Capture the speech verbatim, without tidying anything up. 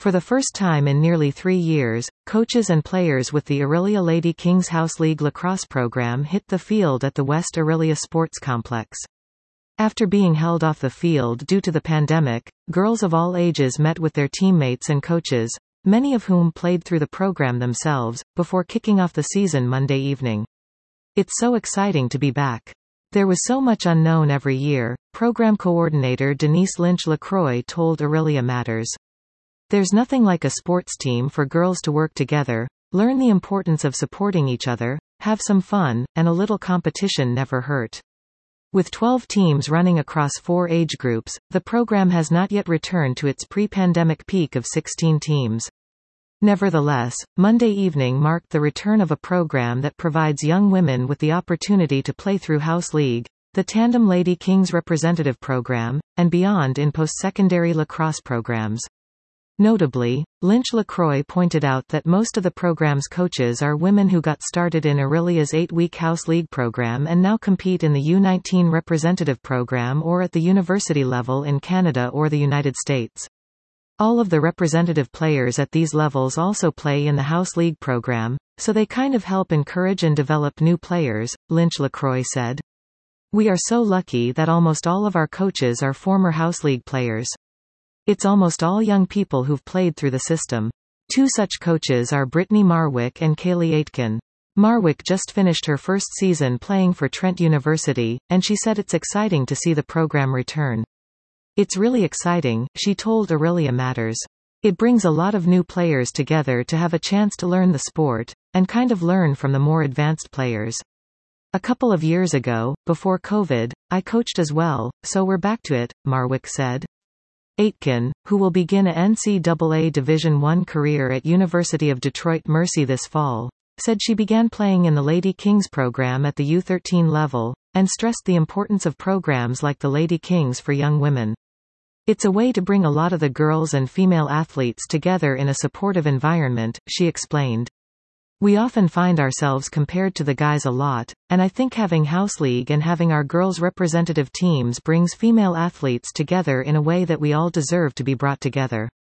For the first time in nearly three years, coaches and players with the Orillia Lady Kings House League lacrosse program hit the field at the West Orillia Sports Complex. After being held off the field due to the pandemic, girls of all ages met with their teammates and coaches, many of whom played through the program themselves, before kicking off the season Monday evening. It's so exciting to be back. There was so much unknown every year, program coordinator Denise Lynch-LaCroix told Orillia Matters. There's nothing like a sports team for girls to work together, learn the importance of supporting each other, have some fun, and a little competition never hurt. With twelve teams running across four age groups, the program has not yet returned to its pre-pandemic peak of sixteen teams. Nevertheless, Monday evening marked the return of a program that provides young women with the opportunity to play through House League, the Tandem Lady Kings Representative Program, and beyond in post-secondary lacrosse programs. Notably, Lynch-LaCroix pointed out that most of the program's coaches are women who got started in Orillia's eight-week House League program and now compete in the U nineteen representative program or at the university level in Canada or the United States. All of the representative players at these levels also play in the House League program, so they kind of help encourage and develop new players, Lynch-LaCroix said. We are so lucky that almost all of our coaches are former House League players. It's almost all young people who've played through the system. Two such coaches are Brittany Marwick and Kaylee Aitken. Marwick just finished her first season playing for Trent University, and she said it's exciting to see the program return. It's really exciting, she told Orillia Matters. It brings a lot of new players together to have a chance to learn the sport, and kind of learn from the more advanced players. A couple of years ago, before COVID, I coached as well, so we're back to it, Marwick said. Aitken, who will begin a N C double A Division one career at University of Detroit Mercy this fall, said she began playing in the Lady Kings program at the U thirteen level, and stressed the importance of programs like the Lady Kings for young women. It's a way to bring a lot of the girls and female athletes together in a supportive environment, she explained. We often find ourselves compared to the guys a lot, and I think having House League and having our girls' representative teams brings female athletes together in a way that we all deserve to be brought together.